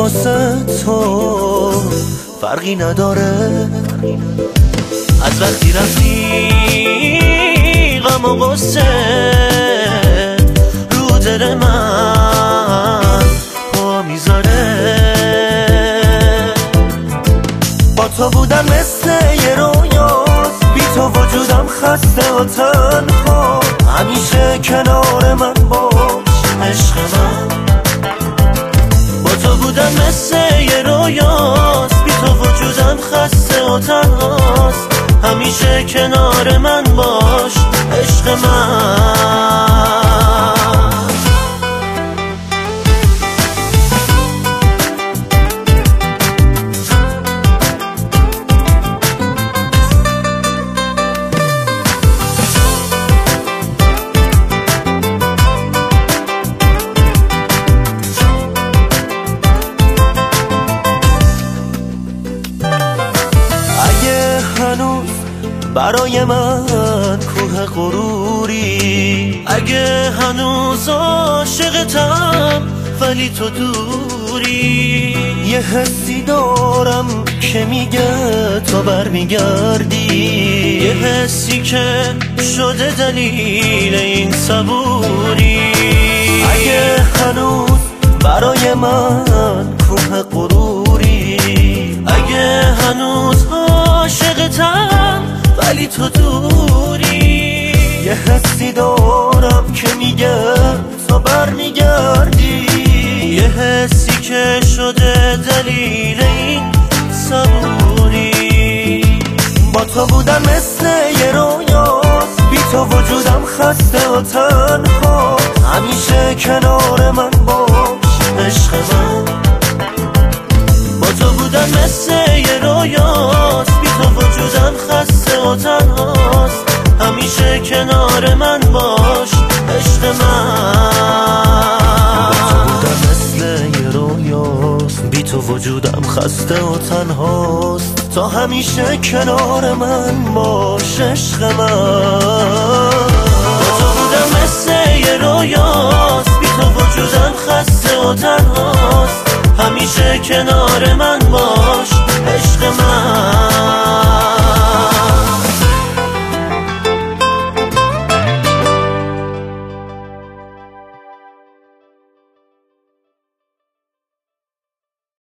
واسه تو فرقی نداره. از وقتی رفتی غم و غصه رو دل من پا میذاره. با تو بودم مثل یه رویاست، بی تو وجودم خسته و تنها. همیشه کنار من باش عشق من. با تو بودم مثل یه رویاست، بی تو وجودم خسته و تنهاست. همیشه کنار من باش عشق من. برای من کوه غروری، اگه هنوز عاشقتم ولی تو دوری. یه حسی دارم که میگه تو برمیگردی، یه حسی که شده دلیل این صبوری. اگه هنوز برای من کوه غروری، اگه هنوز عاشقتم ولی تو دوری. یه حسی دارم که میگه تو برمیگردی، یه حسی که شده دلیل این صبوری. با تو بودم مثل یه رویاست، بی تو وجودم خسته و تنها. همیشه کنار من باش عشق من. با تو بودم مثل یه رویاست، بی تو وجودم خسته و تنهاست. همیشه کنار من باش عشق من. با تو بودم مثل یه رویاست، بی تو وجودم خسته و تنهاست. تا همیشه کنار من باش عشق من. با تو بودم مثل یه رویاست، بی تو وجودم خسته و تنهاست. همیشه کنار من باش